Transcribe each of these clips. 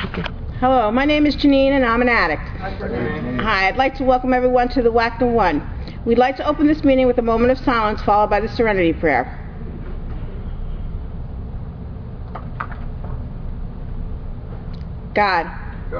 Hello, my name is Janine and I'm an addict. Hi, I'd like to welcome everyone to the WACNA 1. We'd like to open this meeting with a moment of silence followed by the Serenity Prayer. God,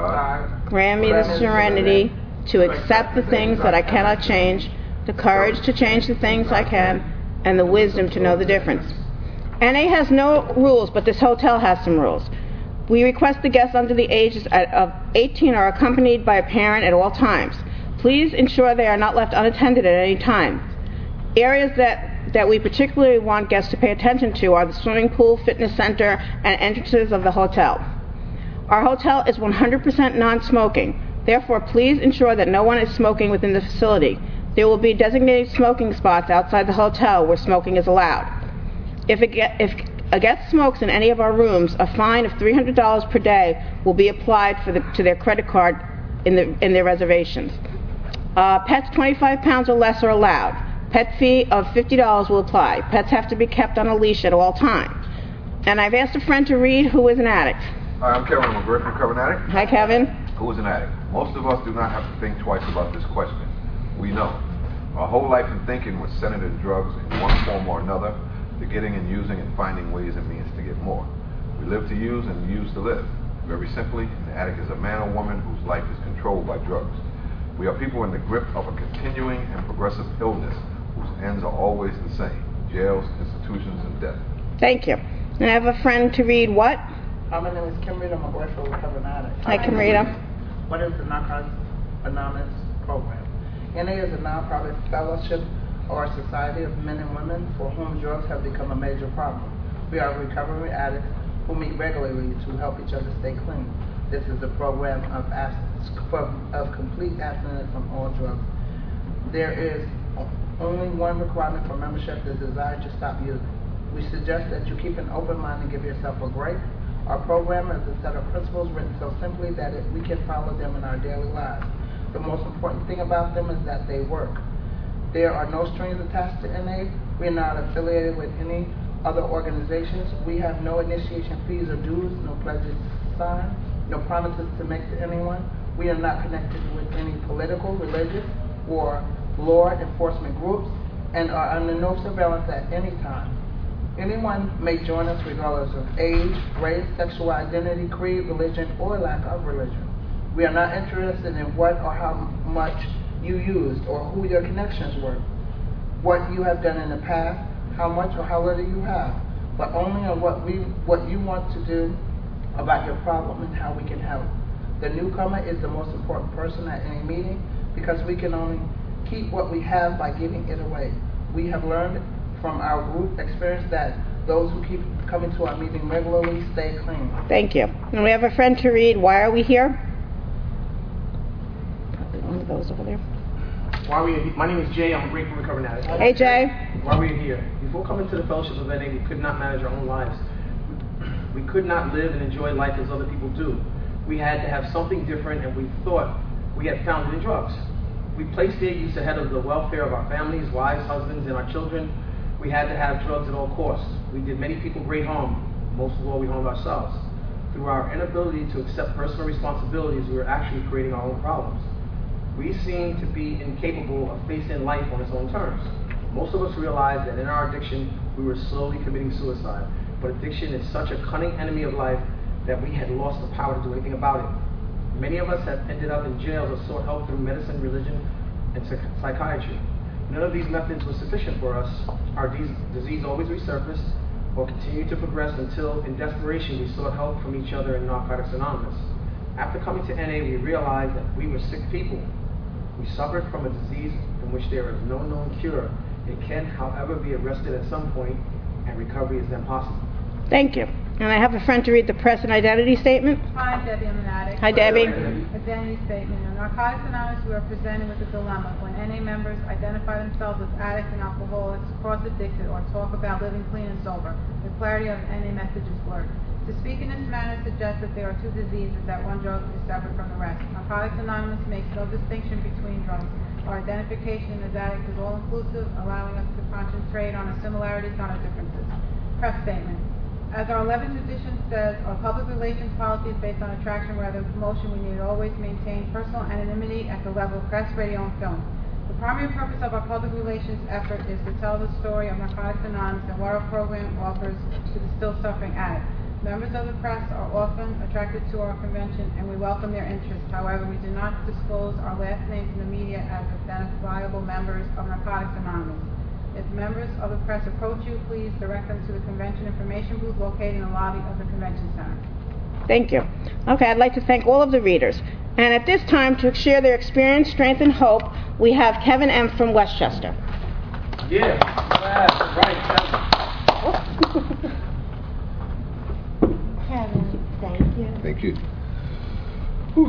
grant me the serenity to accept the things that I cannot change, the courage to change the things I can, and the wisdom to know the difference. NA has no rules, but this hotel has some rules. We request the guests under the ages of 18 are accompanied by a parent at all times. Please ensure they are not left unattended at any time. Areas that we particularly want guests to pay attention to are the swimming pool, fitness center, and entrances of the hotel. Our hotel is 100% non-smoking. Therefore, please ensure that no one is smoking within the facility. There will be designated smoking spots outside the hotel where smoking is allowed. If a guest smokes in any of our rooms, a fine of $300 per day will be applied to their credit card in their reservations. Pets 25 pounds or less are allowed. Pet fee of $50 will apply. Pets have to be kept on a leash at all times. And I've asked a friend to read who is an addict. Hi, I'm Kevin. I'm a great recovered addict. Hi, Kevin. Who is an addict? Most of us do not have to think twice about this question. We know. Our whole life in thinking was centered in drugs in one form or another, to getting and using and finding ways and means to get more. We live to use and use to live. Very simply, an addict is a man or woman whose life is controlled by drugs. We are people in the grip of a continuing and progressive illness whose ends are always the same: jails, institutions, and death. Thank you. And I have a friend to read what? My name is Kimrita. I'm a grateful recovered addict. Hi, Kimrita. What is the Narcotics Anonymous program? NA is a nonprofit fellowship or a society of men and women for whom drugs have become a major problem. We are recovery addicts who meet regularly to help each other stay clean. This is a program of complete abstinence from all drugs. There is only one requirement for membership: the desire to stop using. We suggest that you keep an open mind and give yourself a break. Our program is a set of principles written so simply that we can follow them in our daily lives. The most important thing about them is that they work. There are no strings attached to NA. We are not affiliated with any other organizations. We have no initiation fees or dues, no pledges to sign, no promises to make to anyone. We are not connected with any political, religious, or law enforcement groups, and are under no surveillance at any time. Anyone may join us regardless of age, race, sexual identity, creed, religion, or lack of religion. We are not interested in what or how much you used or who your connections were, what you have done in the past, how much or how little you have, but only on what you want to do about your problem and how we can help. The newcomer is the most important person at any meeting because we can only keep what we have by giving it away. We have learned from our group experience that those who keep coming to our meeting regularly stay clean. Thank you. And we have a friend to read Why Are We Here? One of those over there. My name is Jay. I'm a grateful recovered addict. Hey, Jay. Why are we here? Before coming to the fellowship of NA, we could not manage our own lives. We could not live and enjoy life as other people do. We had to have something different, and we thought we had found it in drugs. We placed their use ahead of the welfare of our families, wives, husbands, and our children. We had to have drugs at all costs. We did many people great harm. Most of all, we harmed ourselves. Through our inability to accept personal responsibilities, we were actually creating our own problems. We seemed to be incapable of facing life on its own terms. Most of us realized that in our addiction, we were slowly committing suicide. But addiction is such a cunning enemy of life that we had lost the power to do anything about it. Many of us have ended up in jails or sought help through medicine, religion, and psychiatry. None of these methods was sufficient for us. Our disease always resurfaced or continued to progress until, in desperation, we sought help from each other in Narcotics Anonymous. After coming to NA, we realized that we were sick people. We suffered from a disease in which there is no known cure. It can, however, be arrested at some point, and recovery is then possible. Thank you. And I have a friend to read the press and identity statement. Hi, I'm Debbie. I'm an addict. Hi, Debbie. Identity statement. In Narcotics Anonymous, we are presented with a dilemma. When NA members identify themselves as addicts and alcoholics, cross-addicted, or talk about living clean and sober, the clarity of NA message is blurred. To speak in this manner suggests that there are two diseases, that one drug is separate from the rest. Narcotics Anonymous makes no distinction between drugs. Our identification as addicts is all-inclusive, allowing us to concentrate on the similarities, not our differences. Press statement. As our 11th edition says, our public relations policy is based on attraction rather than promotion. We need to always maintain personal anonymity at the level of press, radio, and film. The primary purpose of our public relations effort is to tell the story of Narcotics Anonymous and what our program offers to the still suffering addict. Members of the press are often attracted to our convention, and we welcome their interest. However, we do not disclose our last names in the media as identifiable members of Narcotics Anonymous. If members of the press approach you, please direct them to the convention information booth located in the lobby of the convention center. Thank you. Okay, I'd like to thank all of the readers. And at this time, to share their experience, strength, and hope, we have Kevin M. from Westchester. Yeah, right. Kevin, thank you. Thank you. Whew.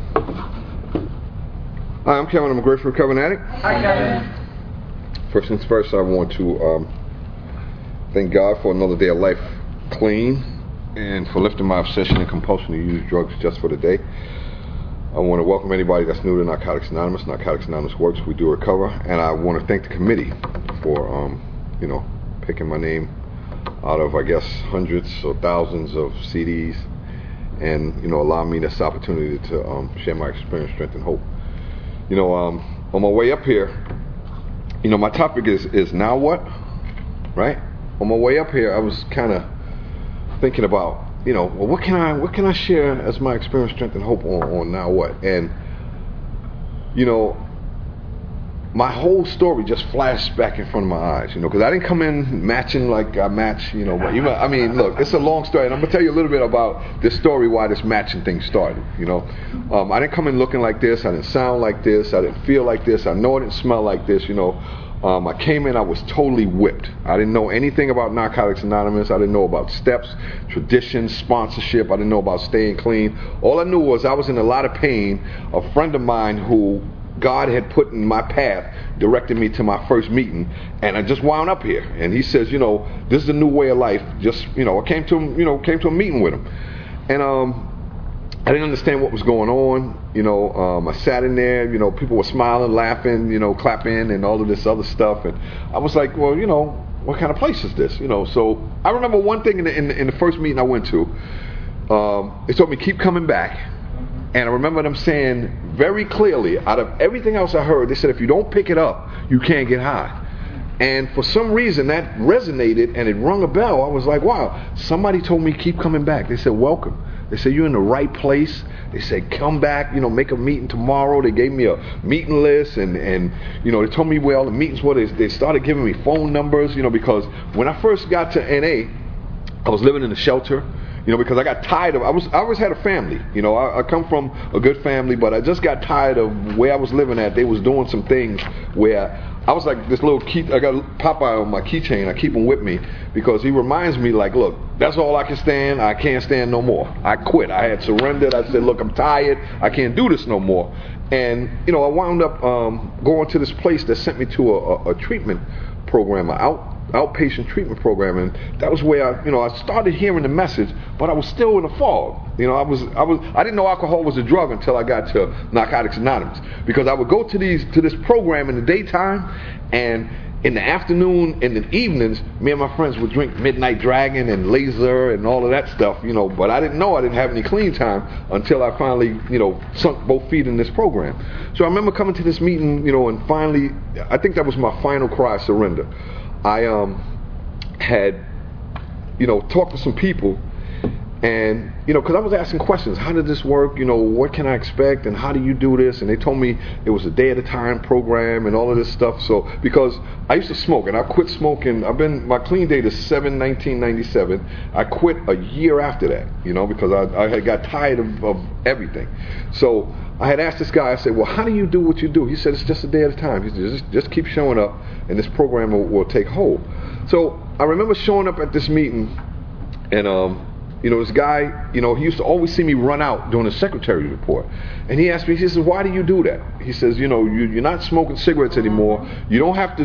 Hi, I'm Kevin. I'm a grateful recovering addict. Hi, Kevin. First things first, I want to thank God for another day of life clean and for lifting my obsession and compulsion to use drugs just for the day. I want to welcome anybody that's new to Narcotics Anonymous. Narcotics Anonymous works. We do recover. And I want to thank the committee for, picking my name out of, I guess, hundreds or thousands of CDs and, allowing me this opportunity to share my experience, strength, and hope. On my way up here, my topic is now what, right? On my way up here, I was kind of thinking about, what can I share as my experience, strength, and hope on now what? And, my whole story just flashed back in front of my eyes, because I didn't come in matching like I match, but look, it's a long story, and I'm going to tell you a little bit about this story, why this matching thing started, I didn't come in looking like this, I didn't sound like this, I didn't feel like this, I know I didn't smell like this, I came in, I was totally whipped. I didn't know anything about Narcotics Anonymous, I didn't know about steps, traditions, sponsorship, I didn't know about staying clean. All I knew was I was in a lot of pain. A friend of mine who God had put in my path directed me to my first meeting, and I just wound up here. And he says, this is a new way of life. Just, I came to him, came to a meeting with him, and I didn't understand what was going on. I sat in there. People were smiling, laughing, clapping, and all of this other stuff. And I was like, well, what kind of place is this? So I remember one thing in the first meeting I went to. They told me keep coming back. And I remember them saying very clearly, out of everything else I heard, they said, if you don't pick it up, you can't get high. And for some reason, that resonated and it rung a bell. I was like, wow, somebody told me keep coming back. They said, welcome. They said, you're in the right place. They said, come back, make a meeting tomorrow. They gave me a meeting list and they told me where all the meetings were. They started giving me phone numbers, because when I first got to NA, I was living in a shelter. Because I got tired of, I always had a family. I come from a good family, but I just got tired of where I was living at. They was doing some things where I was like this little key, I got Popeye on my keychain. I keep him with me because he reminds me like, look, that's all I can stand. I can't stand no more. I quit. I had surrendered. I said, look, I'm tired. I can't do this no more. And, I wound up going to this place that sent me to a treatment program, outpatient treatment program, and that was where I started hearing the message, but I was still in the fog. I didn't know alcohol was a drug until I got to Narcotics Anonymous, because I would go to this program in the daytime, and in the afternoon and the evenings, me and my friends would drink Midnight Dragon and Laser and all of that stuff, but I didn't know I didn't have any clean time until I finally, sunk both feet in this program. So I remember coming to this meeting, and finally, I think that was my final cry of surrender. I had, talked to some people, and, because I was asking questions. How did this work? What can I expect? And how do you do this? And they told me it was a day at a time program and all of this stuff. So, because I used to smoke, and I quit smoking. My clean date is 7/19/97. I quit a year after that, because I had got tired of everything. So I had asked this guy, I said, well, how do you do what you do? He said, it's just a day at a time. He said, just keep showing up, and this program will take hold. So I remember showing up at this meeting, and this guy, he used to always see me run out during the secretary's report. And he asked me, he says, why do you do that? He says, you're not smoking cigarettes anymore. You don't have to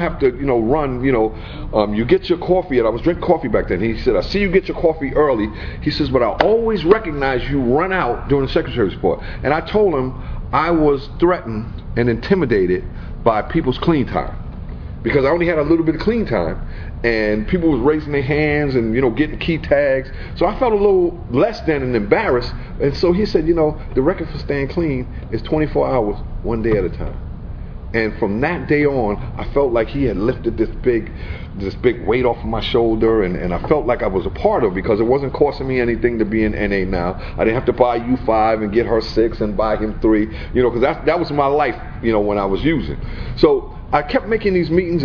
run, you get your coffee. And I was drinking coffee back then. He said, I see you get your coffee early. He says, but I always recognize you run out during the secretary's report. And I told him I was threatened and intimidated by people's clean time. because I only had a little bit of clean time, and people was raising their hands and, you know, getting key tags. So I felt a little less than and embarrassed. And so he said, you know, the record for staying clean is 24 hours, one day at a time. And from that day on, I felt like he had lifted this big weight off of my shoulder, and I felt like I was a part of it, because it wasn't costing me anything to be in NA now. I didn't have to buy you 5 and get her 6 and buy him 3, you know, because that was my life, you know, when I was using. So I kept making these meetings,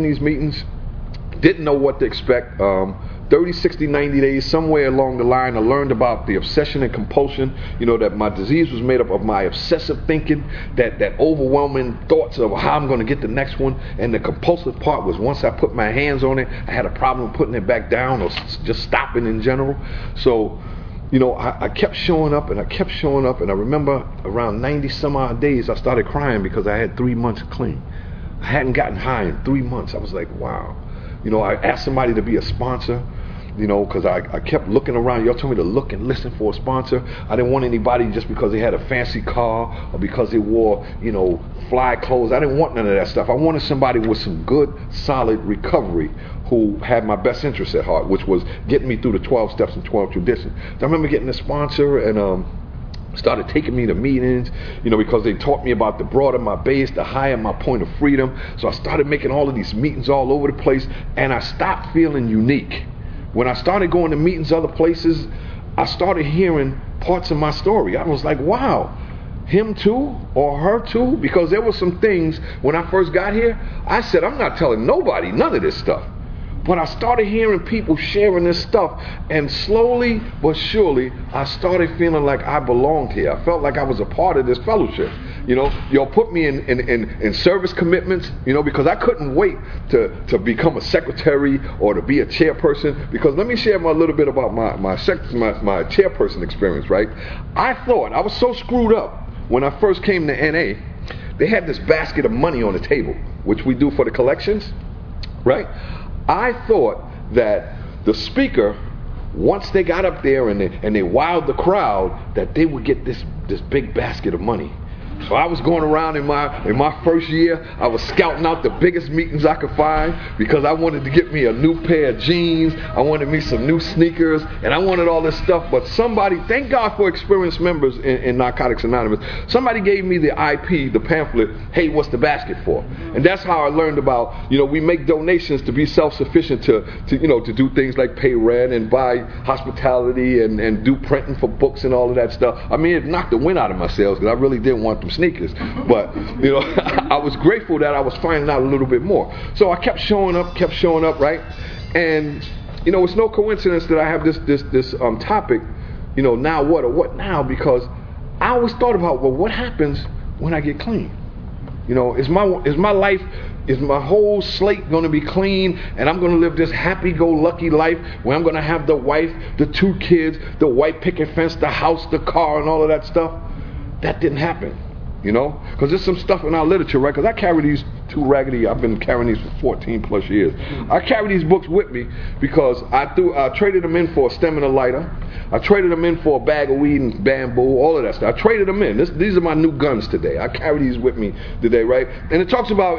didn't know what to expect. 30, 60, 90 days, somewhere along the line, I learned about the obsession and compulsion, you know, that my disease was made up of my obsessive thinking, that overwhelming thoughts of how I'm going to get the next one. And the compulsive part was, once I put my hands on it, I had a problem putting it back down, or just stopping in general. So, you know, I kept showing up, and I remember around 90 some odd days, I started crying because I had 3 months clean. I hadn't gotten high in 3 months. I was like, wow. You know, I asked somebody to be a sponsor, you know, because I kept looking around. Y'all told me to look and listen for a sponsor. I didn't want anybody just because they had a fancy car or because they wore, you know, fly clothes. I didn't want none of that stuff. I wanted somebody with some good, solid recovery who had my best interest at heart, which was getting me through the 12 steps and 12 traditions. I remember getting a sponsor, and started taking me to meetings, you know, because they taught me about the broader my base, the higher my point of freedom. So I started making all of these meetings all over the place, and I stopped feeling unique. When I started going to meetings other places, I started hearing parts of my story. I was like, wow, him too, or her too? Because there were some things when I first got here, I said, I'm not telling nobody none of this stuff. But I started hearing people sharing this stuff, and slowly but surely, I started feeling like I belonged here. I felt like I was a part of this fellowship. You know, y'all put me in service commitments, you know, because I couldn't wait to become a secretary or to be a chairperson. Because let me share a little bit about my chairperson experience, right? I thought, I was so screwed up when I first came to NA. They had this basket of money on the table, which we do for the collections, right? I thought that the speaker, once they got up there and they wowed the crowd, that they would get this big basket of money. So I was going around in my first year, I was scouting out the biggest meetings I could find, because I wanted to get me a new pair of jeans, I wanted me some new sneakers, and I wanted all this stuff. But somebody, thank God for experienced members in Narcotics Anonymous, somebody gave me the IP, the pamphlet, hey, what's the basket for? And that's how I learned about, you know, we make donations to be self-sufficient to you know, to do things like pay rent and buy hospitality and do printing for books and all of that stuff. I mean, it knocked the wind out of my sails, because I really didn't want them sneakers, but you know, I was grateful that I was finding out a little bit more. So I kept showing up, right? And you know, it's no coincidence that I have this topic, you know, now what, or what now, because I always thought about, well, what happens when I get clean? You know, is my life, is my whole slate going to be clean, and I'm going to live this happy-go-lucky life where I'm going to have the wife, the 2 kids, the white picket fence, the house, the car, and all of that stuff? That didn't happen. You know, because there's some stuff in our literature, right? Because I carry these 2 raggedy, I've been carrying these for 14 plus years. I carry these books with me because I traded them in for a stem and a lighter. I traded them in for a bag of weed and bamboo, all of that stuff. I traded them in. These are my new guns today. I carry these with me today, right? And it talks about,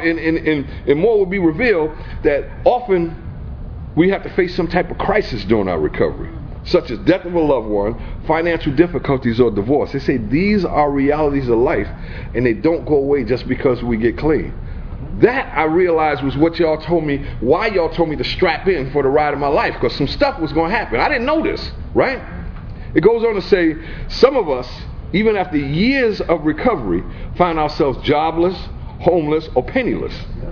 in More Will Be Revealed, that often we have to face some type of crisis during our recovery, such as death of a loved one, financial difficulties, or divorce. They say these are realities of life, and they don't go away just because we get clean. That, I realized, was what y'all told me, why y'all told me to strap in for the ride of my life, because some stuff was going to happen. I didn't know this, right? It goes on to say, some of us, even after years of recovery, find ourselves jobless, homeless, or penniless.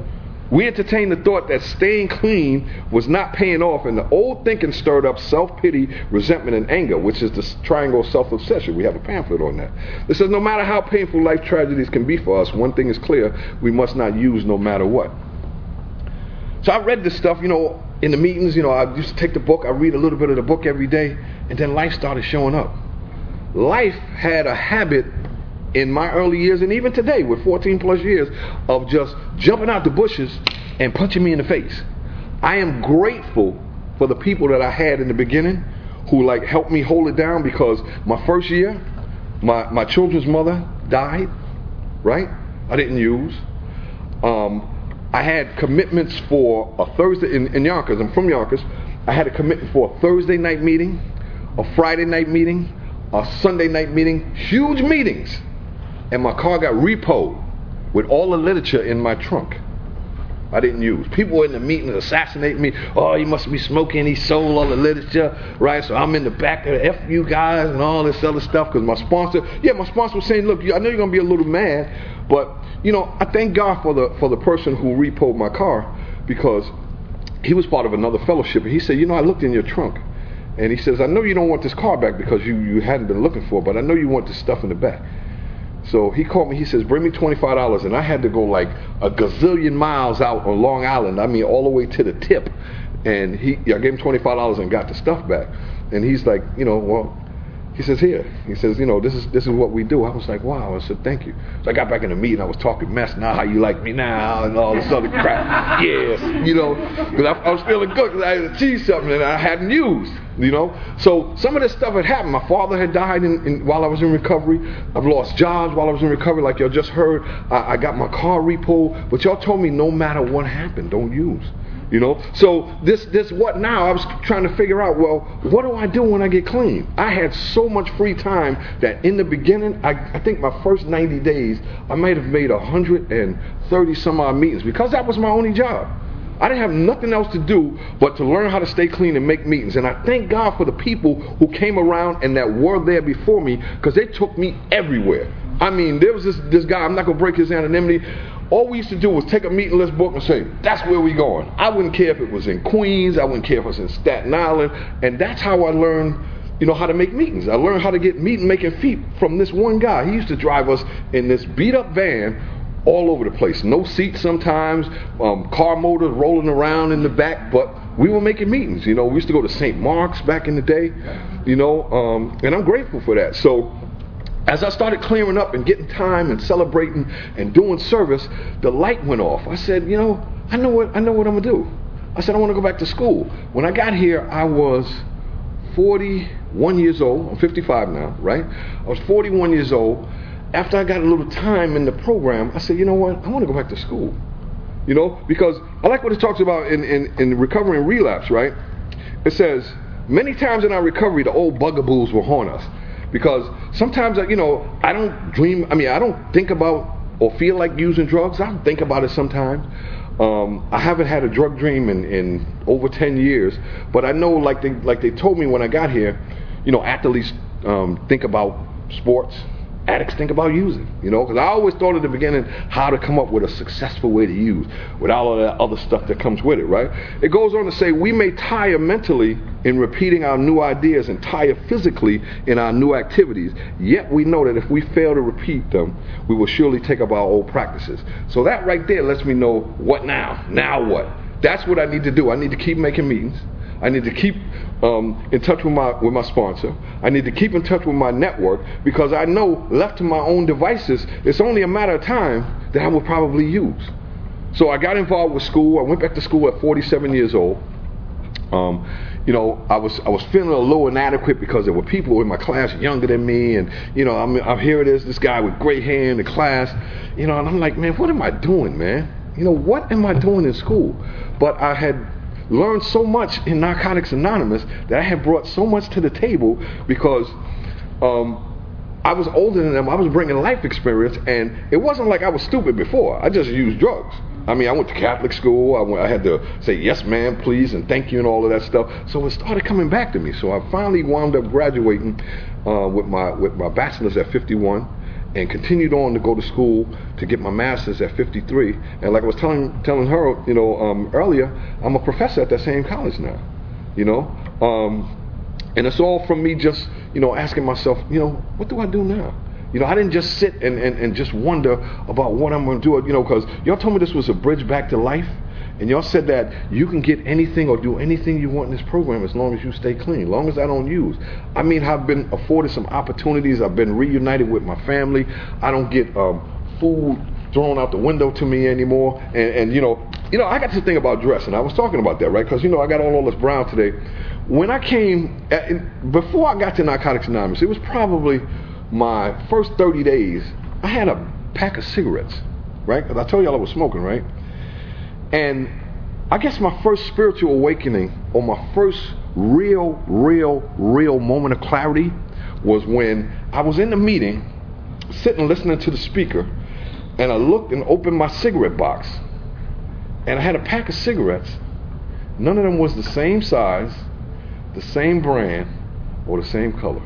We entertained the thought that staying clean was not paying off, and the old thinking stirred up self-pity, resentment, and anger, which is the triangle of self-obsession. We have a pamphlet on that. It says, no matter how painful life tragedies can be for us, one thing is clear: we must not use no matter what. So I read this stuff, you know, in the meetings. You know, I used to take the book, I read a little bit of the book every day, and then life started showing up. Life had a habit in my early years, and even today with 14 plus years, of just jumping out the bushes and punching me in the face. I am grateful for the people that I had in the beginning who like helped me hold it down, because my first year, my children's mother died, right? I didn't use. I had commitments for a Thursday in Yonkers. I'm from Yonkers. I had a commitment for a Thursday night meeting, a Friday night meeting, a Sunday night meeting, huge meetings. And my car got repoed with all the literature in my trunk I didn't use. People in the meeting assassinating me. Oh, he must be smoking. He sold all the literature, right? So I'm in the back of the F you guys and all this other stuff because my sponsor was saying, look, I know you're going to be a little mad, but, I thank God for the person who repoed my car because he was part of another fellowship. And he said, I looked in your trunk. And he says, I know you don't want this car back because you hadn't been looking for it, but I know you want this stuff in the back. So he called me, he says, bring me $25. And I had to go like a gazillion miles out on Long Island. I mean, all the way to the tip. And I gave him $25 and got the stuff back. And he's like, he says, here. He says, this is what we do. I was like, wow. I said, thank you. So I got back in the meeting. I was talking mess. Now how you like me now and all this other crap. Yes, because I was feeling good because I had achieved something that I hadn't used. So some of this stuff had happened. My father had died while I was in recovery. I've lost jobs while I was in recovery, like y'all just heard. I got my car repoed, but y'all told me no matter what happened, don't use. So this what now? I was trying to figure out, well, what do I do when I get clean? I had so much free time that in the beginning, I think my first 90 days, I might have made 130 some odd meetings because that was my only job. I didn't have nothing else to do but to learn how to stay clean and make meetings. And I thank God for the people who came around and that were there before me because they took me everywhere. I mean, there was this guy, I'm not going to break his anonymity. All we used to do was take a meeting list book and say, that's where we going. I wouldn't care if it was in Queens. I wouldn't care if it was in Staten Island. And that's how I learned, how to make meetings. I learned how to get meeting-making feet from this one guy. He used to drive us in this beat-up van all over the place. No seats sometimes, car motors rolling around in the back, but we were making meetings. We used to go to St. Mark's back in the day, and I'm grateful for that. So as I started clearing up and getting time and celebrating and doing service, the light went off. I said, I know what I'm going to do. I said, I want to go back to school. When I got here, I was 41 years old. I'm 55 now, right? I was 41 years old. After I got a little time in the program, I said, I want to go back to school. Because I like what it talks about in recovery and relapse, right? It says, many times in our recovery, the old bugaboos will haunt us. Because sometimes, I don't dream, I don't think about or feel like using drugs. I don't think about it sometimes. I haven't had a drug dream in over 10 years. But I know, like they told me when I got here, athletes think about sports. Addicts think about using, because I always thought at the beginning how to come up with a successful way to use with all of that other stuff that comes with it, right? It goes on to say we may tire mentally in repeating our new ideas and tire physically in our new activities, yet we know that if we fail to repeat them, we will surely take up our old practices. So that right there lets me know what now? Now what? That's what I need to do. I need to keep making meetings. I need to keep in touch with my sponsor. I need to keep in touch with my network because I know left to my own devices, it's only a matter of time that I will probably use. So I got involved with school. I went back to school at 47 years old. I was feeling a little inadequate because there were people in my class younger than me, and I'm here it is, this guy with gray hair in the class, and I'm like, man, what am I doing, man? What am I doing in school? But I had learned so much in Narcotics Anonymous that I had brought so much to the table because I was older than them. I was bringing life experience, and it wasn't like I was stupid before. I just used drugs. I went to Catholic school. I had to say yes, ma'am, please, and thank you, and all of that stuff. So it started coming back to me. So I finally wound up graduating with my bachelor's at 51. And continued on to go to school to get my master's at 53. And like I was telling her, earlier, I'm a professor at that same college now. And it's all from me just, asking myself, what do I do now? I didn't just sit and just wonder about what I'm going to do, because y'all told me this was a bridge back to life. And y'all said that you can get anything or do anything you want in this program as long as you stay clean, as long as I don't use. I've been afforded some opportunities. I've been reunited with my family. I don't get food thrown out the window to me anymore. And I got to think about dressing. I was talking about that, right? Because, I got all this brown today. When I came, before I got to Narcotics Anonymous, it was probably my first 30 days, I had a pack of cigarettes, right? Because I told y'all I was smoking, right? And I guess my first spiritual awakening, or my first real moment of clarity, was when I was in the meeting, sitting listening to the speaker, and I looked and opened my cigarette box, and I had a pack of cigarettes. None of them was the same size, the same brand, or the same color.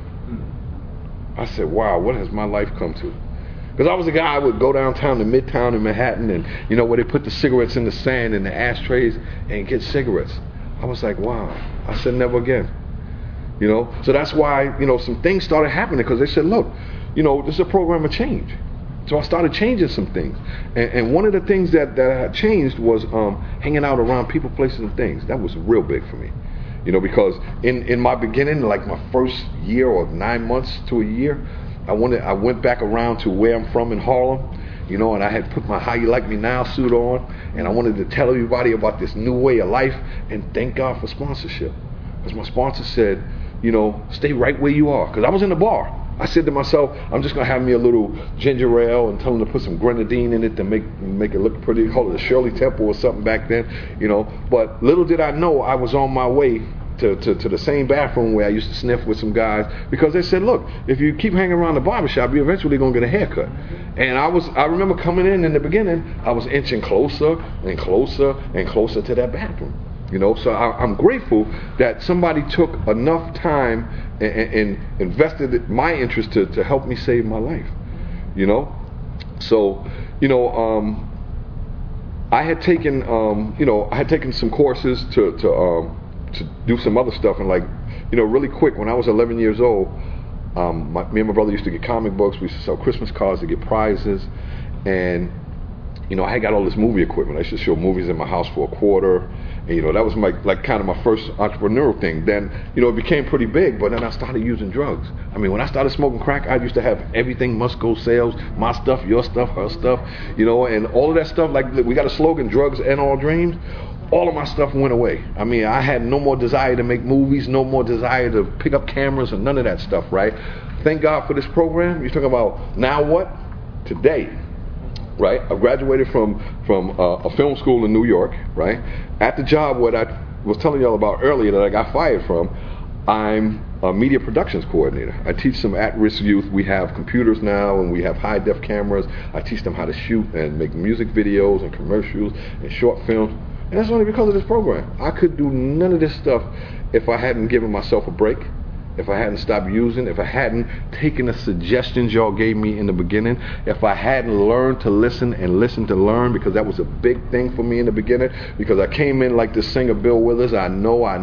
I said, wow, what has my life come to? Because I was a guy who would go downtown to Midtown in Manhattan, and you know, where they put the cigarettes in the sand in the ashtrays and get cigarettes. I was like, wow. I said, never again. You know, so that's why, you know, some things started happening, because they said, look, you know, this is a program of change. So I started changing some things. And one of the things that I changed was hanging out around people, places, and things. That was real big for me. You know, because in my beginning, like my first year or 9 months to a year, I went back around to where I'm from in Harlem, you know, and I had put my How You Like Me Now suit on, and I wanted to tell everybody about this new way of life, and thank God for sponsorship. Because my sponsor said, you know, stay right where you are. Because I was in the bar. I said to myself, I'm just going to have me a little ginger ale and tell them to put some grenadine in it to make it look pretty. Call it a Shirley Temple or something back then, you know. But little did I know I was on my way to the same bathroom where I used to sniff with some guys, because they said, look, if you keep hanging around the barbershop, you're eventually going to get a haircut. And I remember coming in the beginning, I was inching closer and closer and closer to that bathroom. You know, so I'm grateful that somebody took enough time and invested my interest to help me save my life. You know, so you know, I had taken some courses to do some other stuff, and like, you know, really quick, when I was 11 years old, me and my brother used to get comic books. We used to sell Christmas cards to get prizes, and you know, I had got all this movie equipment. I used to show movies in my house for $0.25. And, you know, that was kind of my first entrepreneurial thing. Then, you know, it became pretty big, but then I started using drugs. I mean, when I started smoking crack, I used to have everything must go sales, my stuff, your stuff, her stuff, you know, and all of that stuff. Like, we got a slogan, drugs end all dreams. All of my stuff went away. I mean, I had no more desire to make movies, no more desire to pick up cameras, and none of that stuff, right? Thank God for this program. You're talking about now what? Today. Right, I graduated from a film school in New York. Right, at the job what I was telling y'all about earlier that I got fired from, I'm a media productions coordinator. I teach some at-risk youth. We have computers now, and we have high-def cameras. I teach them how to shoot and make music videos and commercials and short films. And that's only because of this program. I could do none of this stuff if I hadn't given myself a break, if I hadn't stopped using, if I hadn't taken the suggestions y'all gave me in the beginning, if I hadn't learned to listen and listen to learn, because that was a big thing for me in the beginning, because I came in like the singer Bill Withers, I know. I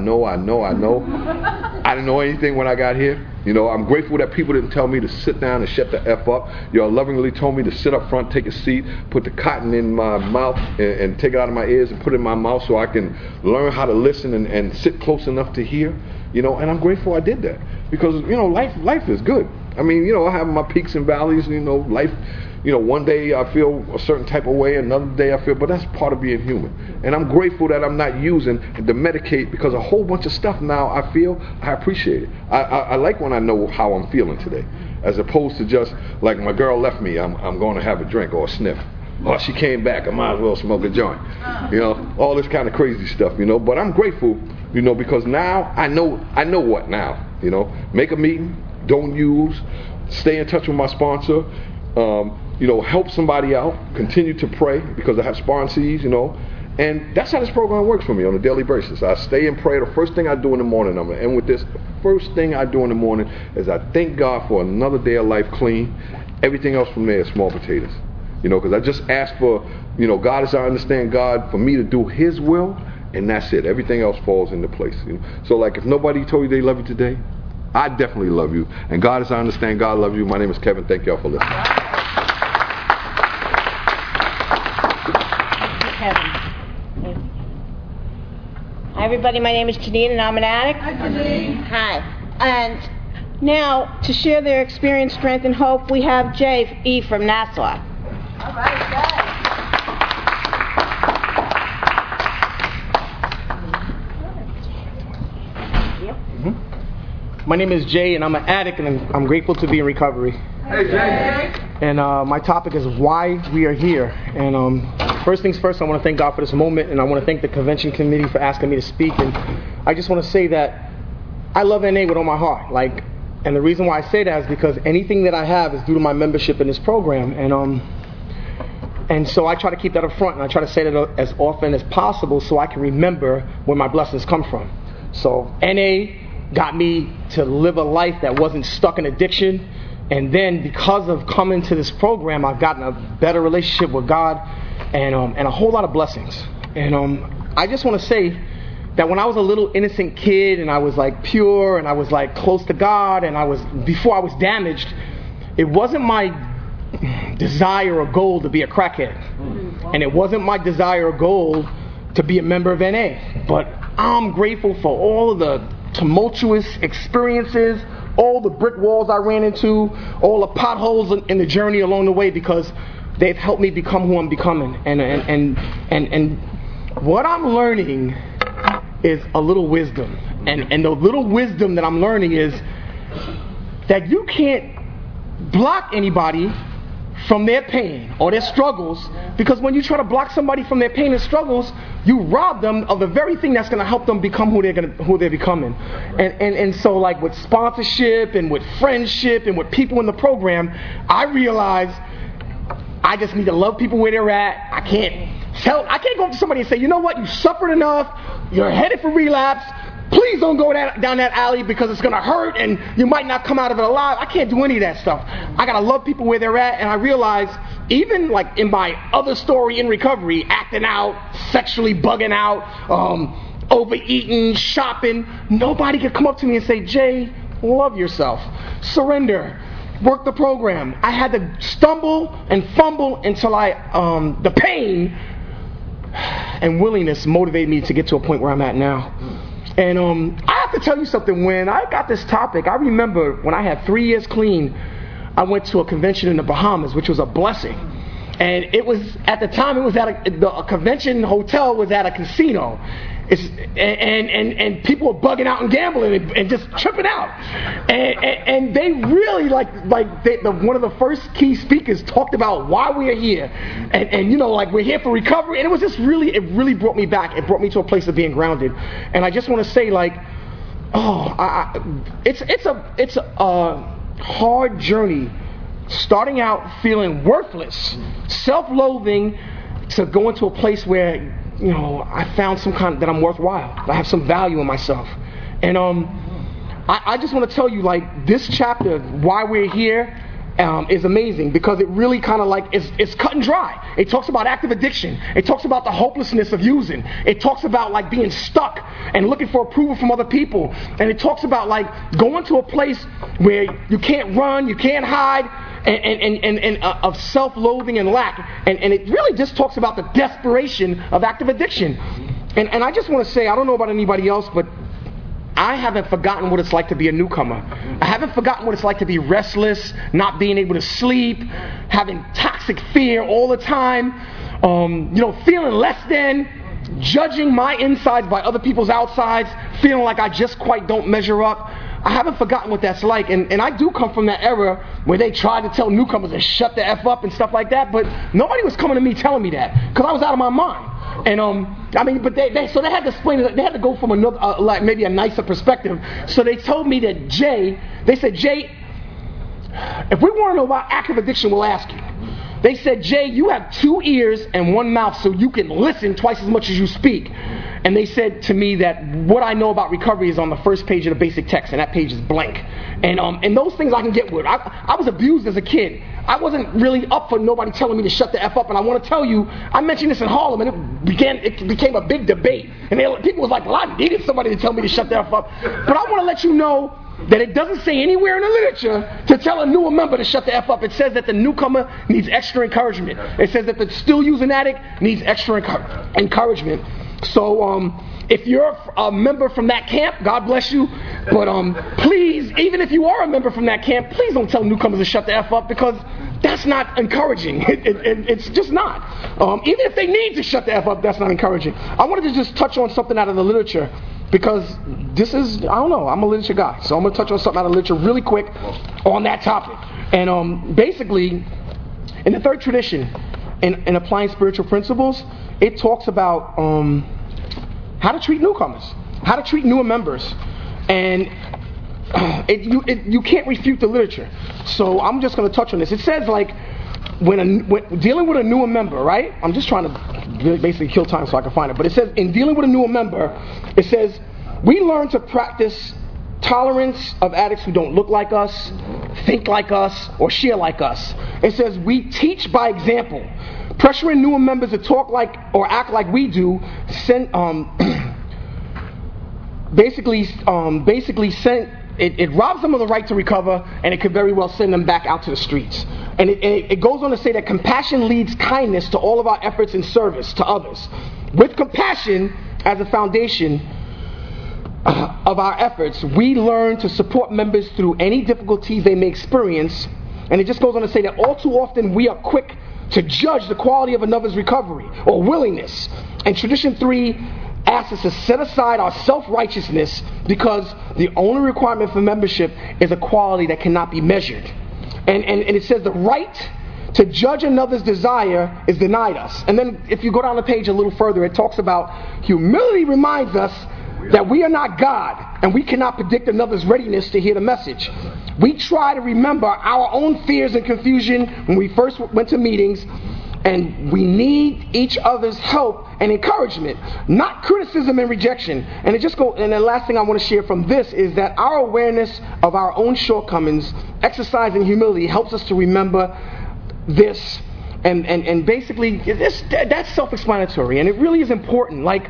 didn't know anything when I got here. You know, I'm grateful that people didn't tell me to sit down and shut the F up. Y'all lovingly told me to sit up front, take a seat, put the cotton in my mouth and take it out of my ears and put it in my mouth so I can learn how to listen and sit close enough to hear. You know, and I'm grateful I did that, because, you know, life is good. I mean, you know, I have my peaks and valleys, you know, life, you know, one day I feel a certain type of way, another day I feel, but that's part of being human. And I'm grateful that I'm not using to medicate, because a whole bunch of stuff now I feel, I appreciate it. I like when I know how I'm feeling today, as opposed to just like my girl left me, I'm going to have a drink or a sniff. Oh, she came back, I might as well smoke a joint. You know, all this kind of crazy stuff, you know. But I'm grateful, you know, because now I know what now, you know. Make a meeting, don't use, stay in touch with my sponsor, you know, help somebody out, continue to pray, because I have sponsees, you know. And that's how this program works for me on a daily basis. I stay and pray. The first thing I do in the morning, I'm going to end with this. The first thing I do in the morning is I thank God for another day of life clean. Everything else from there is small potatoes. You know, because I just asked for, you know, God, as I understand God, for me to do His will, and that's it. Everything else falls into place. You know? So, like, if nobody told you they love you today, I definitely love you. And God, as I understand God loves you. My name is Kevin. Thank y'all for listening. Hi, everybody. My name is Janine, and I'm an addict. Hi, Janine. Hi. And now, to share their experience, strength, and hope, we have Jay E. from Nassau. All right, guys. My name is Jay, and I'm an addict, and I'm grateful to be in recovery. Hey, Jay. And my topic is why we are here. And First things first, I want to thank God for this moment, and I want to thank the convention committee for asking me to speak. And I just want to say that I love NA with all my heart. And the reason why I say that is because anything that I have is due to my membership in this program. And so I try to keep that up front, and I try to say that as often as possible so I can remember where my blessings come from. So NA got me to live a life that wasn't stuck in addiction. And then because of coming to this program, I've gotten a better relationship with God and a whole lot of blessings. And I just want to say that when I was a little innocent kid and I was pure and I was close to God and before I was damaged, it wasn't my desire or goal to be a crackhead. And it wasn't my desire or goal to be a member of NA. But I'm grateful for all of the tumultuous experiences, all the brick walls I ran into, all the potholes in the journey along the way, because they've helped me become who I'm becoming. And what I'm learning is a little wisdom. And the little wisdom that I'm learning is that you can't block anybody from their pain or their struggles, because when you try to block somebody from their pain and struggles, you rob them of the very thing that's going to help them become who they're becoming. And so with sponsorship and with friendship and with people in the program, I realize I just need to love people where they're at. I can't go up to somebody and say, you know what, you suffered enough, you're headed for relapse, please don't go down that alley because it's going to hurt and you might not come out of it alive. I can't do any of that stuff. I got to love people where they're at. And I realize, even in my other story in recovery, acting out, sexually bugging out, overeating, shopping, nobody could come up to me and say, Jay, love yourself, surrender, work the program. I had to stumble and fumble until the pain and willingness motivated me to get to a point where I'm at now. And I have to tell you something. When I got this topic, I remember when I had 3 years clean, I went to a convention in the Bahamas, which was a blessing. And it was, at the time, it was at a convention hotel was at a casino. And people were bugging out and gambling and just tripping out. And they really, one of the first key speakers talked about why we are here. And we're here for recovery. And it was just really, it really brought me back. It brought me to a place of being grounded. And I just want to say, it's a hard journey, starting out feeling worthless, self-loathing, to go into a place where I found that I'm worthwhile. I have some value in myself. And I just want to tell you, this chapter, why we're here, is amazing, because it really it's cut and dry. It talks about active addiction. It talks about the hopelessness of using. It talks about being stuck and looking for approval from other people. And it talks about going to a place where you can't run, you can't hide, and of self-loathing and lack. And it really just talks about the desperation of active addiction. And I just want to say, I don't know about anybody else, but I haven't forgotten what it's like to be a newcomer. I haven't forgotten what it's like to be restless, not being able to sleep, having toxic fear all the time, feeling less than, judging my insides by other people's outsides, feeling like I just quite don't measure up. I haven't forgotten what that's like, and I do come from that era where they tried to tell newcomers to shut the F up and stuff like that, but nobody was coming to me telling me that, because I was out of my mind. And but they had to explain it. They had to go from another, maybe a nicer perspective. So they told me that Jay, if we want to know about active addiction, we'll ask you. They said, Jay, you have 2 ears and 1 mouth, so you can listen twice as much as you speak. And they said to me that what I know about recovery is on the first page of the basic text, and that page is blank. And those things I can get with. I was abused as a kid. I wasn't really up for nobody telling me to shut the F up. And I want to tell you, I mentioned this in Harlem, and it became a big debate. And people was like, well, I needed somebody to tell me to shut the F up. But I want to let you know that it doesn't say anywhere in the literature to tell a newer member to shut the F up. It says that the newcomer needs extra encouragement. It says that the still using addict needs extra encouragement. So if you're a member from that camp, God bless you. But please, even if you are a member from that camp, please don't tell newcomers to shut the F up, because that's not encouraging. It's just not. Even if they need to shut the F up, that's not encouraging. I wanted to just touch on something out of the literature, because this is, I don't know, I'm a literature guy. So I'm going to touch on something out of the literature really quick on that topic. And basically, in the third tradition, in applying spiritual principles, it talks about how to treat newcomers, how to treat newer members, and you can't refute the literature. So I'm just going to touch on this. It says like when dealing with a newer member, right? I'm just trying to basically kill time so I can find it. But it says in dealing with a newer member, it says we learn to practice tolerance of addicts who don't look like us, think like us, or share like us. It says we teach by example. Pressuring newer members to talk like or act like we do it robs them of the right to recover, and it could very well send them back out to the streets. And it goes on to say that compassion leads kindness to all of our efforts in service to others. With compassion as a foundation of our efforts, we learn to support members through any difficulties they may experience. And it just goes on to say that all too often we are quick to judge the quality of another's recovery or willingness. And Tradition 3 asks us to set aside our self-righteousness because the only requirement for membership is a quality that cannot be measured. And it says the right to judge another's desire is denied us. And then if you go down the page a little further, it talks about humility reminds us that we are not God and we cannot predict another's readiness to hear the message. We try to remember our own fears and confusion when we first went to meetings, and we need each other's help and encouragement, not criticism and rejection. And the last thing I want to share from this is that our awareness of our own shortcomings, exercise in humility, helps us to remember this. And basically, that's self-explanatory, and it really is important. Like,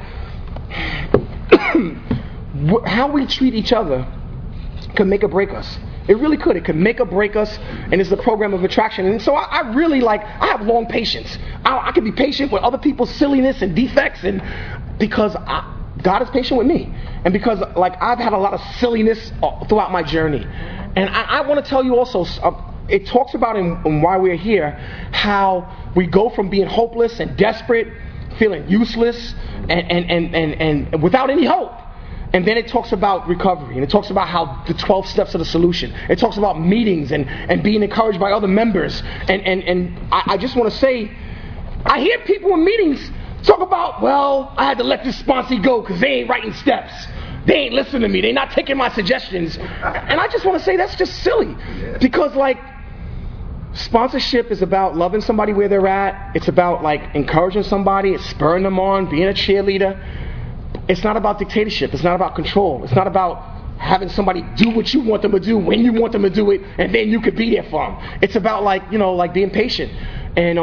how we treat each other can make or break us. It really could. It could make or break us, and it's a program of attraction. And so I really I have long patience. I can be patient with other people's silliness and defects, and because God is patient with me, and because I've had a lot of silliness throughout my journey. And I want to tell you also, it talks about in Why We're Here, how we go from being hopeless and desperate, feeling useless, and without any hope. And then it talks about recovery, and it talks about how the 12 steps of the solution. It talks about meetings and being encouraged by other members. And I just want to say, I hear people in meetings talk about, well, I had to let this sponsee go because they ain't writing steps. They ain't listening to me. They're not taking my suggestions. And I just want to say that's just silly. Because sponsorship is about loving somebody where they're at. It's about encouraging somebody. It's spurring them on, being a cheerleader. It's not about dictatorship. It's not about control. It's not about having somebody do what you want them to do when you want them to do it, and then you could be there for them. It's about being patient. And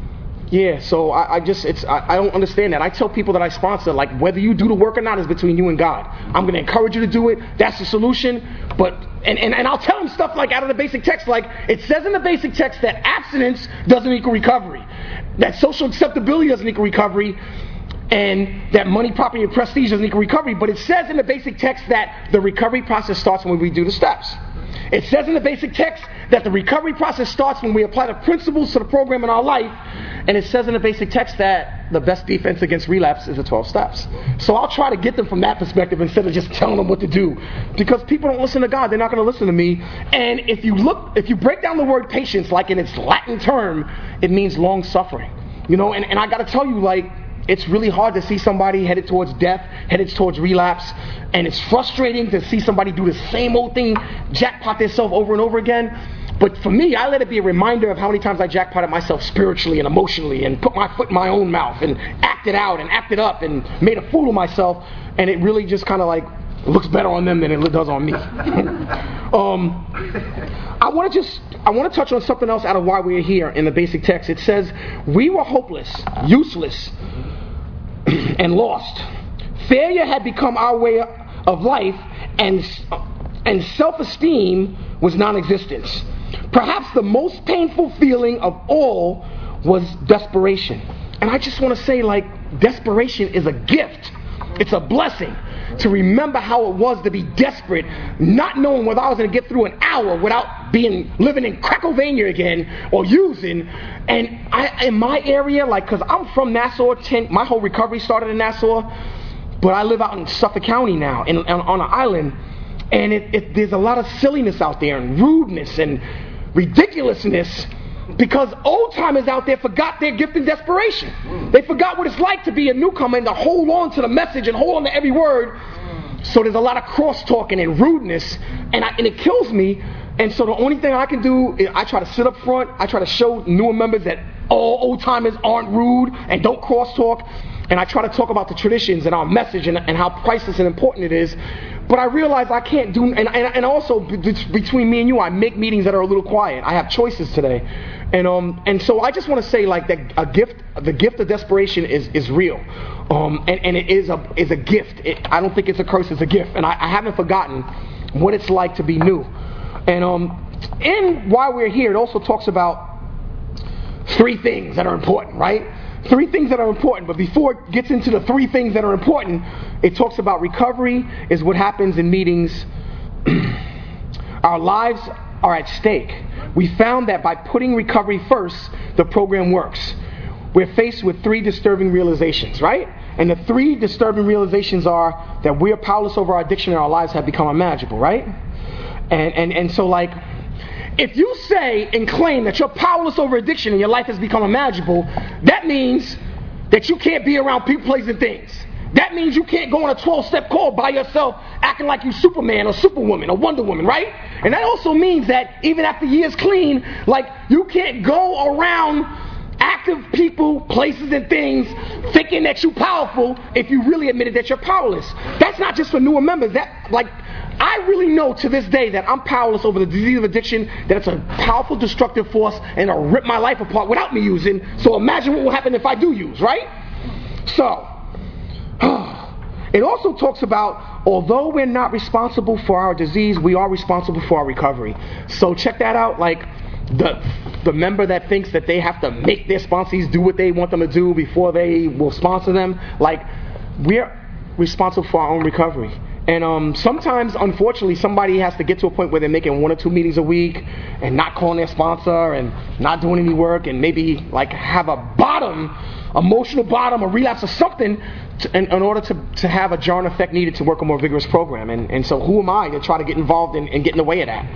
so I don't understand that. I tell people that I sponsor, whether you do the work or not is between you and God. I'm going to encourage you to do it. That's the solution. But and I'll tell them stuff out of the basic text, it says in the basic text that abstinence doesn't equal recovery, that social acceptability doesn't equal recovery, and that money, property, and prestige doesn't equal recovery. But it says in the basic text that the recovery process starts when we do the steps. It says in the basic text that the recovery process starts when we apply the principles to the program in our life. And it says in the basic text that the best defense against relapse is the 12 steps. So I'll try to get them from that perspective instead of just telling them what to do. Because people don't listen to God, they're not going to listen to me. And if you break down the word patience in its Latin term, it means long suffering. And I got to tell you, it's really hard to see somebody headed towards death, headed towards relapse, and it's frustrating to see somebody do the same old thing, jackpot themselves over and over again. But for me, I let it be a reminder of how many times I jackpotted myself spiritually and emotionally and put my foot in my own mouth and acted out and acted up and made a fool of myself, and it really just kind of looks better on them than it does on me. I want to touch on something else out of Why We're Here in the basic text. It says, we were hopeless, useless, and lost. Failure had become our way of life, and self-esteem was non-existent. Perhaps the most painful feeling of all was desperation. And I just want to say, desperation is a gift. It's a blessing to remember how it was to be desperate, not knowing whether I was going to get through an hour without living in Crackovania again or using. And in my area, because I'm from Nassau, my whole recovery started in Nassau, but I live out in Suffolk County now, on an island, and there's a lot of silliness out there and rudeness and ridiculousness. Because old timers out there forgot their gift and desperation. They forgot what it's like to be a newcomer and to hold on to the message and hold on to every word. So there's a lot of cross-talking and rudeness, and it kills me. And so the only thing I can do is I try to sit up front. I try to show newer members that all old timers aren't rude and don't cross-talk. And I try to talk about the traditions and our message and how priceless and important it is. But I realize I can't do, and also between me and you, I make meetings that are a little quiet. I have choices today. And so I just want to say, like, that the gift of desperation is real. And it is a gift. I don't think it's a curse, it's a gift. And I haven't forgotten what it's like to be new. And while we're here, it also talks about 3 things that are important, right? 3 things that are important, but before it gets into the 3 things that are important, it talks about recovery is what happens in meetings. Our lives are at stake. We found that by putting recovery first, the program works. We're faced with 3 disturbing realizations, right? And the 3 disturbing realizations are that we are powerless over our addiction and our lives have become unmanageable, right? And so, like, if you say and claim that you're powerless over addiction and your life has become unmanageable, that means that you can't be around people, places, and things. That means you can't go on a 12-step call by yourself acting like you Superman or Superwoman or Wonder Woman, right? And that also means that even after years clean, like, you can't go around active people, places, and things thinking that you're powerful if you really admitted that you're powerless. That's not just for newer members. That, like, I really know to this day that I'm powerless over the disease of addiction, that it's a powerful destructive force and it'll rip my life apart without me using. So imagine what will happen if I do use, right? So, it also talks about, although we're not responsible for our disease, we are responsible for our recovery. So check that out. Like, the member that thinks that they have to make their sponsees do what they want them to do before they will sponsor them, like, we're responsible for our own recovery. And sometimes, unfortunately, somebody has to get to a point where they're making 1 or 2 meetings a week and not calling their sponsor and not doing any work and maybe, like, have a emotional bottom, a relapse or something in order to have a jarring effect needed to work a more vigorous program. And so who am I to try to get involved and get in the way of that?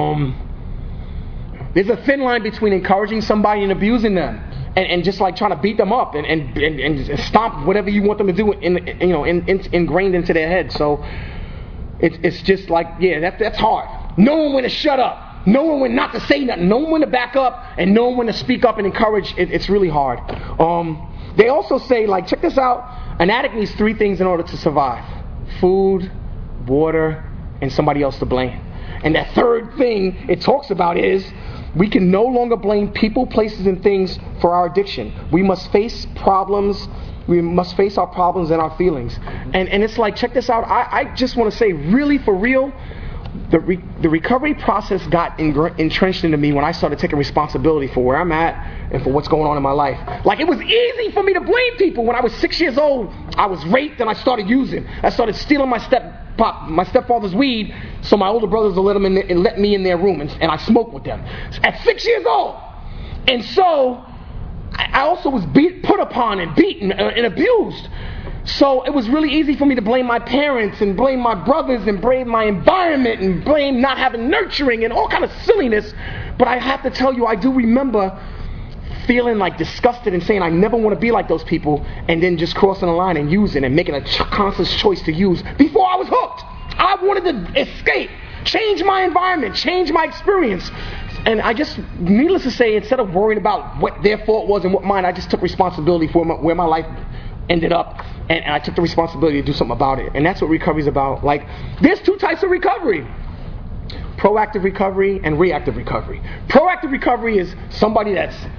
There's a thin line between encouraging somebody and abusing them. And just like trying to beat them up and stomp whatever you want them to do ingrained into their head. So it's just like, yeah, that's hard. Knowing when to shut up, knowing when not to say nothing, knowing when to back up, and knowing when to speak up and encourage. It's really hard. They also say, like, check this out. An addict needs 3 things in order to survive: food, water, and somebody else to blame. And that 3rd thing it talks about is, we can no longer blame people, places, and things for our addiction. We must face problems. We must face our problems and our feelings. And it's like, check this out. I just want to say, really, for real, the recovery process got entrenched into me when I started taking responsibility for where I'm at and for what's going on in my life. Like, it was easy for me to blame people. When I was 6 years old, I was raped and I started using. I started stealing my stepfather's weed so my older brothers would let me in their room, and I smoked with them at 6 years old. And so I also was put upon and beaten and abused. So it was really easy for me to blame my parents and blame my brothers and blame my environment and blame not having nurturing and all kind of silliness. But I have to tell you, I do remember feeling like disgusted and saying I never want to be like those people, and then just crossing the line and using and making a conscious choice to use before I was hooked. I wanted to escape, change my environment, change my experience. And I just, needless to say, instead of worrying about what their fault was and what mine, I just took responsibility for where my life ended up, and I took the responsibility to do something about it. And that's what recovery is about. Like, there's 2 types of recovery: proactive recovery and reactive recovery. Proactive recovery is somebody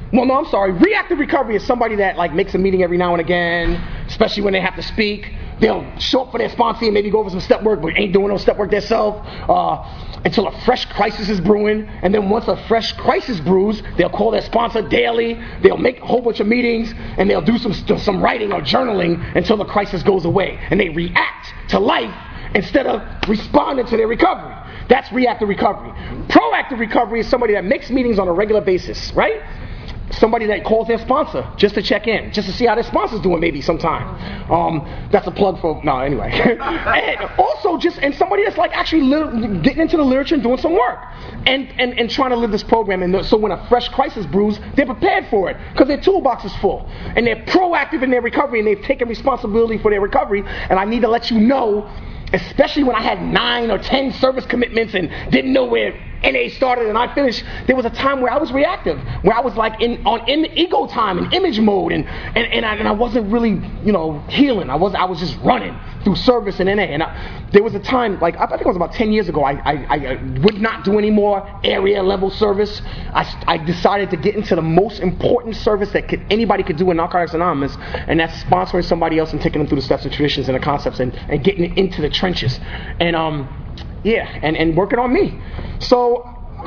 reactive recovery is somebody that, like, makes a meeting every now and again, especially when they have to speak. They'll show up for their sponsee and maybe go over some step work, but ain't doing no step work themselves until a fresh crisis is brewing. And then once a fresh crisis brews, they'll call their sponsor daily. They'll make a whole bunch of meetings, and they'll do some writing or journaling until the crisis goes away. And they react to life instead of responding to their recovery. That's reactive recovery. Proactive recovery is somebody that makes meetings on a regular basis, right? somebody that calls their sponsor just to check in, just to see how their sponsor's doing maybe sometime. That's a plug for, no, anyway. And also and somebody that's like actually getting into the literature and doing some work and trying to live this program. And so when a fresh crisis brews, they're prepared for it because their toolbox is full. And they're proactive in their recovery and they've taken responsibility for their recovery. And I need to let you know, especially when I had 9 or 10 service commitments and didn't know where NA started and I finished, there was a time where I was reactive, where I was like on ego time and image mode, and I wasn't really, healing. I was just running through service and NA. And there was a time, like I think it was about 10 years ago, I would not do any more area level service. I decided to get into the most important service that anybody could do in Narcotics Anonymous, and that's sponsoring somebody else and taking them through the steps and traditions and the concepts and getting into the trenches. And and working on me. So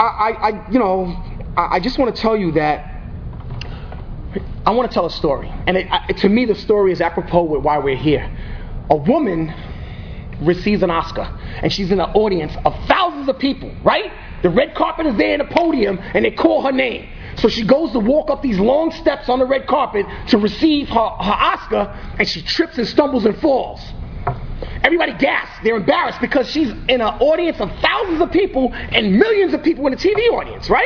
I just want to tell you that I want to tell a story, and to me the story is apropos with why we're here. A woman receives an Oscar, and she's in an audience of thousands of people, right? The red carpet is there in the podium, and they call her name. So she goes to walk up these long steps on the red carpet to receive her Oscar, and she trips and stumbles and falls. Everybody gasps. They're embarrassed because she's in an audience of thousands of people and millions of people in the TV audience, right?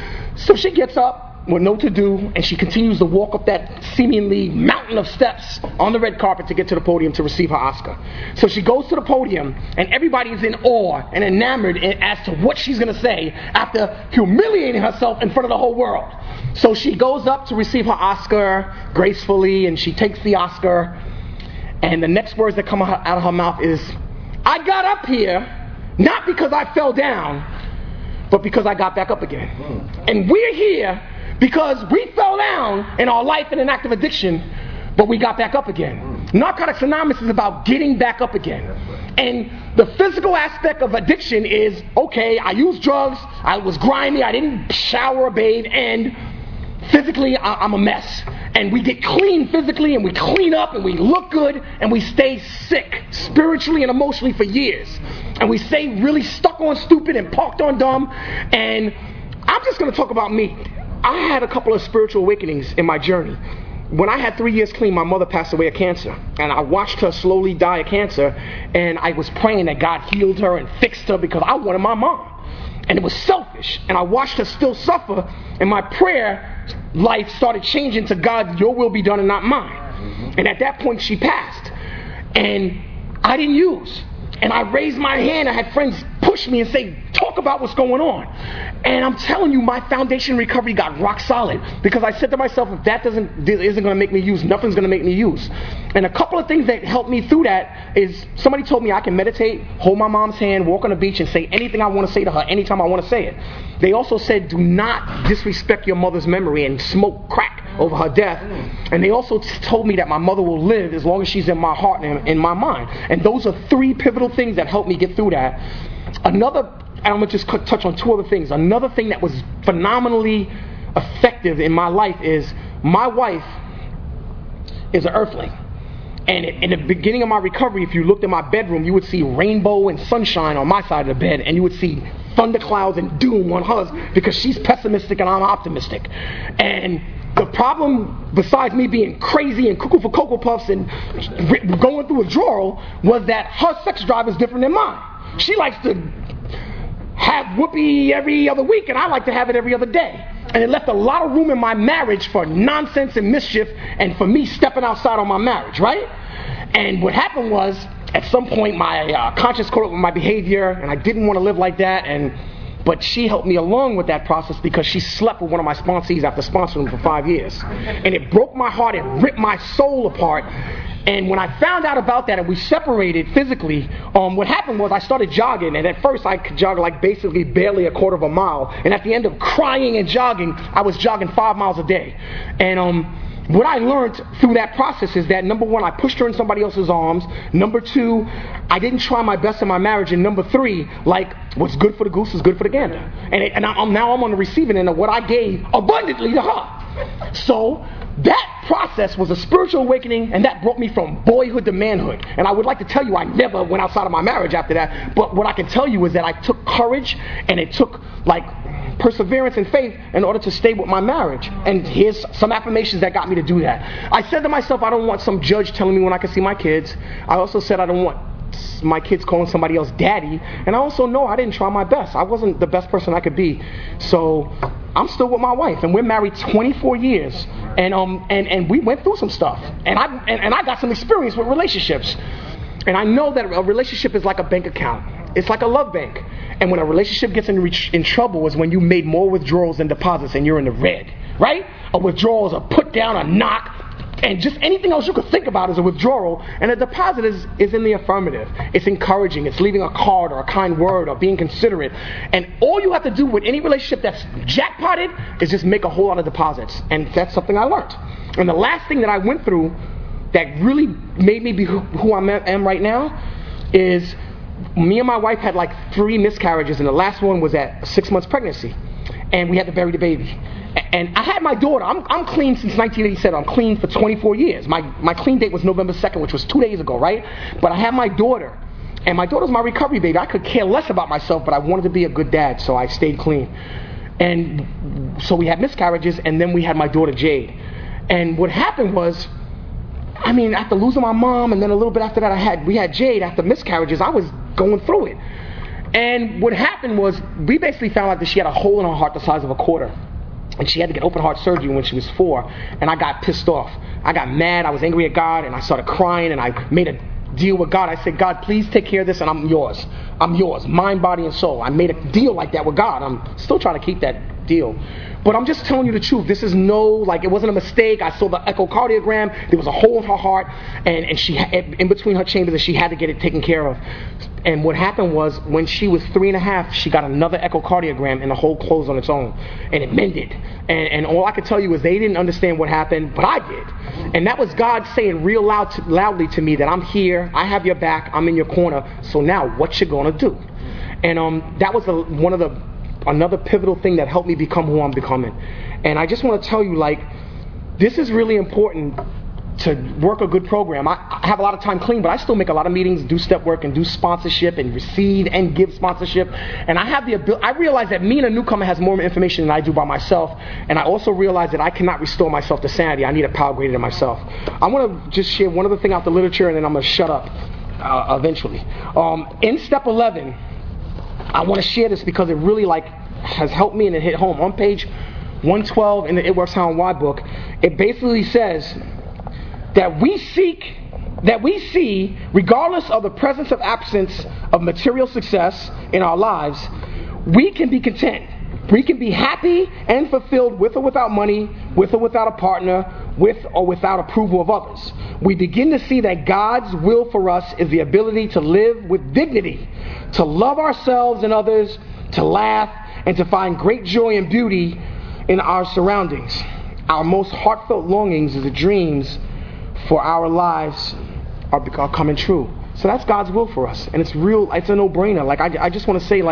So she gets up with no to do, and she continues to walk up that seemingly mountain of steps on the red carpet to get to the podium to receive her Oscar. So she goes to the podium, and everybody's in awe and enamored as to what she's going to say after humiliating herself in front of the whole world. So she goes up to receive her Oscar gracefully, and she takes the Oscar. And the next words that come out of her mouth is, I got up here not because I fell down, but because I got back up again. And we're here because we fell down in our life in an act of addiction, but we got back up again. Narcotics Anonymous is about getting back up again. And the physical aspect of addiction is, okay, I used drugs, I was grimy, I didn't shower or bathe, and physically I'm a mess. And we get clean physically, and we clean up, and we look good, and we stay sick spiritually and emotionally for years. And we stay really stuck on stupid and parked on dumb. And I'm just going to talk about me. I had a couple of spiritual awakenings in my journey. When I had 3 years clean, my mother passed away of cancer. And I watched her slowly die of cancer, and I was praying that God healed her and fixed her because I wanted my mom. And it was selfish. And I watched her still suffer, and my prayer life started changing to, God, your will be done and not mine. And at that point she passed, and I didn't use, and I raised my hand. I had friends push me and say, talk about what's going on. And I'm telling you, my foundation recovery got rock solid, because I said to myself, if that isn't going to make me use, nothing's going to make me use. And a couple of things that helped me through that is, somebody told me I can meditate, hold my mom's hand, walk on the beach, and say anything I want to say to her anytime I want to say it. They also said, do not disrespect your mother's memory and smoke crack over her death. And they also told me that my mother will live as long as she's in my heart and in my mind. And those are 3 pivotal things that helped me get through that. And I'm going to just touch on 2 other things. Another thing that was phenomenally effective in my life is, my wife is an earthling. And in the beginning of my recovery, if you looked at my bedroom, you would see rainbow and sunshine on my side of the bed, and you would see thunderclouds and doom on hers, because she's pessimistic and I'm optimistic. And the problem, besides me being crazy and cuckoo for Cocoa Puffs and going through withdrawal, was that her sex drive is different than mine. She likes to have whoopee every other week, and I like to have it every other day. And it left a lot of room in my marriage for nonsense and mischief, and for me stepping outside on my marriage, right? And what happened was, at some point, my conscience caught up with my behavior, and I didn't want to live like that. But she helped me along with that process, because she slept with one of my sponsees after sponsoring him for 5 years. And it broke my heart, it ripped my soul apart. And when I found out about that and we separated physically, what happened was I started jogging. And at first I could jog like basically barely a quarter of a mile. And at the end of crying and jogging, I was jogging 5 miles a day. And what I learned through that process is that, number 1, I pushed her in somebody else's arms. Number 2, I didn't try my best in my marriage. And number 3, like, what's good for the goose is good for the gander. And I'm on the receiving end of what I gave abundantly to her. So that process was a spiritual awakening, and that brought me from boyhood to manhood. And I would like to tell you I never went outside of my marriage after that. But what I can tell you is that I took courage, and it took like perseverance and faith in order to stay with my marriage. And here's some affirmations that got me to do that. I said to myself, I don't want some judge telling me when I can see my kids. I also said I don't want my kids calling somebody else daddy. And I also know I didn't try my best. I wasn't the best person I could be. So I'm still with my wife, and we're married 24 years. And we went through some stuff. And I got some experience with relationships. And I know that a relationship is like a bank account. It's like a love bank. And when a relationship gets in trouble is when you made more withdrawals than deposits and you're in the red, right? A withdrawal is a put down, a knock, and just anything else you could think about is a withdrawal. And a deposit is in the affirmative. It's encouraging. It's leaving a card or a kind word or being considerate. And all you have to do with any relationship that's jackpotted is just make a whole lot of deposits. And that's something I learned. And the last thing that I went through that really made me be who I am right now is me and my wife had like 3 miscarriages, and the last one was at 6 months pregnancy, and we had to bury the baby. And I had my daughter. I'm clean since 1987. I'm clean for 24 years. My clean date was November 2nd, which was 2 days ago, right? But I had my daughter, and my daughter's my recovery baby. I could care less about myself, but I wanted to be a good dad, so I stayed clean. And so we had miscarriages, and then we had my daughter Jade. And what happened was, after losing my mom, and then a little bit after that, we had Jade. After miscarriages, I was going through it. And what happened was, we basically found out that she had a hole in her heart the size of a quarter. And she had to get open heart surgery when she was 4. And I got pissed off. I got mad. I was angry at God, and I started crying, and I made a deal with God. I said, God, please take care of this, and I'm yours. I'm yours, mind, body, and soul. I made a deal like that with God. I'm still trying to keep that deal. But I'm just telling you the truth. This is it wasn't a mistake. I saw the echocardiogram. There was a hole in her heart, and she in between her chambers, and she had to get it taken care of. And what happened was, when she was 3.5, she got another echocardiogram, and the hole closed on its own, and it mended. And all I could tell you is they didn't understand what happened, but I did. And that was God saying real loudly to me that I'm here, I have your back, I'm in your corner. So now, what you gonna do? And that was another pivotal thing that helped me become who I'm becoming. And I just want to tell you, this is really important to work a good program. I have a lot of time clean, but I still make a lot of meetings, do step work, and do sponsorship, and receive and give sponsorship. And I have the ability. I realize that me and a newcomer has more information than I do by myself. And I also realize that I cannot restore myself to sanity. I need a power greater than myself. I want to just share one other thing out the literature, and then I'm going to shut up eventually. In step 11, I want to share this because it really has helped me, and it hit home. On page 112 in the It Works How and Why book, it basically says that we see, regardless of the presence or absence of material success in our lives, we can be content. We can be happy and fulfilled with or without money, with or without a partner, with or without approval of others. We begin to see that God's will for us is the ability to live with dignity, to love ourselves and others, to laugh, and to find great joy and beauty in our surroundings. Our most heartfelt longings and the dreams for our lives are coming true. So that's God's will for us, and it's real. It's a no-brainer. I just want to say,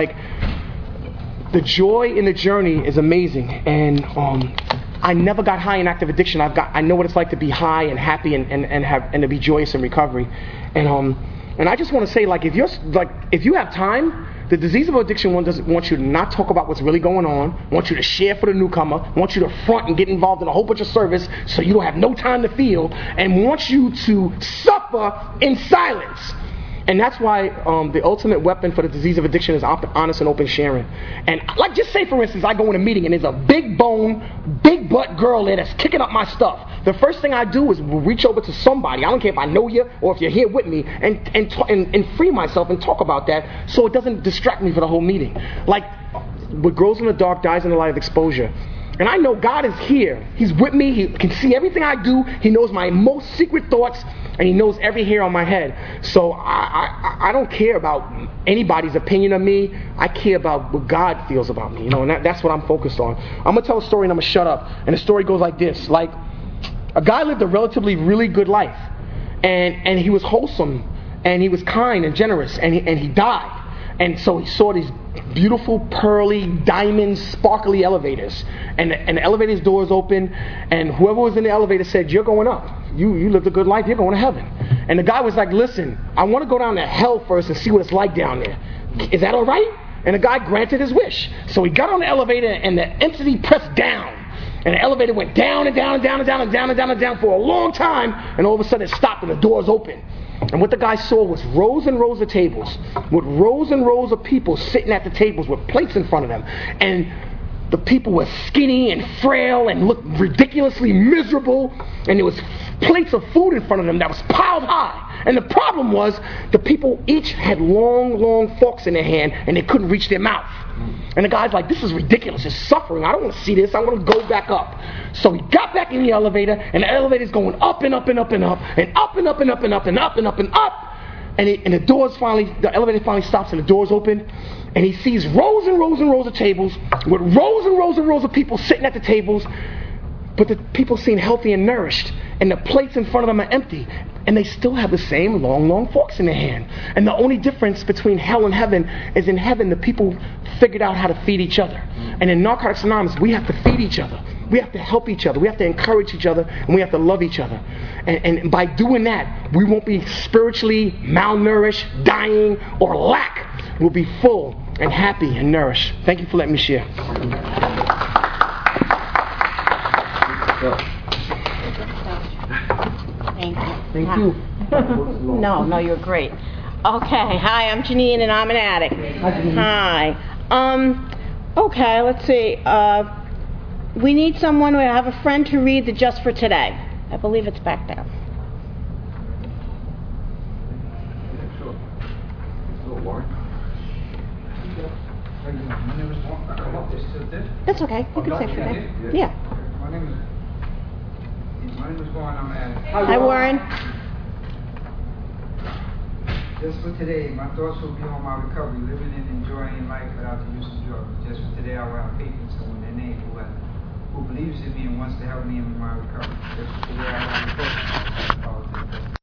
the joy in the journey is amazing, and I never got high in active addiction. I know what it's like to be high and happy and to be joyous in recovery, and I just want to say, if you have time, the disease of addiction doesn't want you to not talk about what's really going on, want you to share for the newcomer, want you to front and get involved in a whole bunch of service so you don't have no time to feel, and wants you to suffer in silence. And that's why the ultimate weapon for the disease of addiction is honest and open sharing. And just say, for instance, I go in a meeting and there's a big bone, big butt girl there that's kicking up my stuff. The first thing I do is reach over to somebody. I don't care if I know you or if you're here with me, and free myself and talk about that so it doesn't distract me for the whole meeting. What grows in the dark dies in the light of exposure. And I know God is here. He's with me. He can see everything I do. He knows my most secret thoughts, and He knows every hair on my head. So I don't care about anybody's opinion of me. I care about what God feels about me, and that's what I'm focused on. I'm going to tell a story, and I'm going to shut up. And the story goes like this. A guy lived a relatively really good life, and he was wholesome, and he was kind and generous, and he died. And so he saw these beautiful, pearly, diamond, sparkly elevators. And the elevator's doors open, and whoever was in the elevator said, "You're going up. You lived a good life. You're going to heaven." And the guy was like, "Listen, I want to go down to hell first and see what it's like down there. Is that all right?" And the guy granted his wish. So he got on the elevator and the entity pressed down. And the elevator went down and down and down and down and down and down and down for a long time. And all of a sudden it stopped and the doors opened. And what the guy saw was rows and rows of tables with rows and rows of people sitting at the tables with plates in front of them. And the people were skinny and frail and looked ridiculously miserable. And there was plates of food in front of them that was piled high. And the problem was the people each had long, long forks in their hand and they couldn't reach their mouth. And the guy's like, this is ridiculous. It's suffering. I don't want to see this. I want to go back up. So he got back in the elevator, and the elevator's going up and up and up and up and up and up and up and up and up and up and up. And the elevator finally stops and the doors open. And he sees rows and rows and rows of tables with rows and rows and rows of people sitting at the tables. But the people seem healthy and nourished. And the plates in front of them are empty. And they still have the same long, long forks in their hand. And the only difference between hell and heaven is in heaven the people figured out how to feed each other. And in Narcotics Anonymous, we have to feed each other. We have to help each other. We have to encourage each other. And we have to love each other. And by doing that, we won't be spiritually malnourished, dying, or lack. We'll be full and happy and nourished. Thank you for letting me share. Thank you. No, you're great. Okay, hi, I'm Janine and I'm an addict. Hi. Okay, let's see. We need someone. We have a friend to read the Just for Today. I believe it's back there. Sure. Warren. My name is Warren. I come up this. That's okay. You can say for that. Yeah. My name is Warren. I'm an addict. Hi, Warren. Just for today, my thoughts will be on my recovery, living and enjoying life without the use of drugs. Just for today, I will have faith in someone, their name, who believes in me and wants to help me in my recovery. Just for today, I will have recovery.